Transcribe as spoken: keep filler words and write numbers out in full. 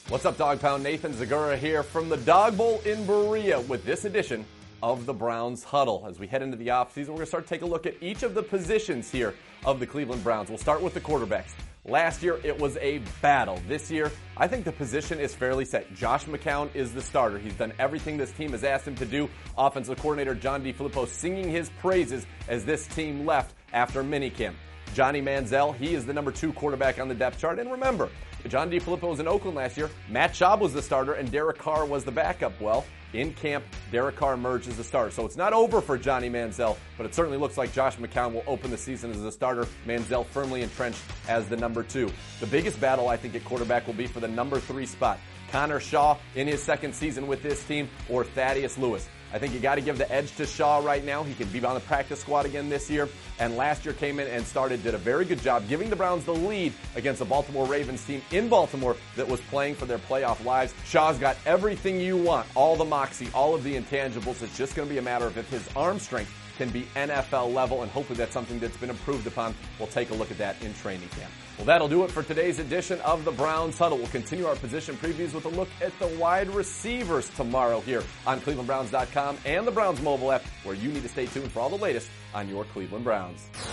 What's up, Dog Pound? Nathan Zagura here from the Dog Bowl in Berea with this edition of the Browns Huddle. As we head into the offseason, we're going to start to take a look at each of the positions here of the Cleveland Browns. We'll start with the quarterbacks. Last year, it was a battle. This year, I think the position is fairly set. Josh McCown is the starter. He's done everything this team has asked him to do. Offensive coordinator John DeFilippo singing his praises as this team left after minicamp. Johnny Manziel, he is the number two quarterback on the depth chart. And remember, John DeFilippo was in Oakland last year. Matt Schaub was the starter, and Derek Carr was the backup. Well, in camp, Derek Carr emerged as the starter. So it's not over for Johnny Manziel, but it certainly looks like Josh McCown will open the season as a starter. Manziel firmly entrenched as the number two. The biggest battle, I think, at quarterback will be for the number three spot. Connor Shaw in his second season with this team, or Thaddeus Lewis. I think you got to give the edge to Shaw right now. He can be on the practice squad again this year. And last year came in and started, did a very good job giving the Browns the lead against the Baltimore Ravens team in Baltimore that was playing for their playoff lives. Shaw's got everything you want, all the moxie, all of the intangibles. It's just going to be a matter of if his arm strength can be N F L level, and hopefully that's something that's been improved upon. We'll take a look at that in training camp. Well, that'll do it for today's edition of the Browns Huddle. We'll continue our position previews with a look at the wide receivers tomorrow here on Cleveland Browns dot com and the Browns mobile app, where you need to stay tuned for all the latest on your Cleveland Browns.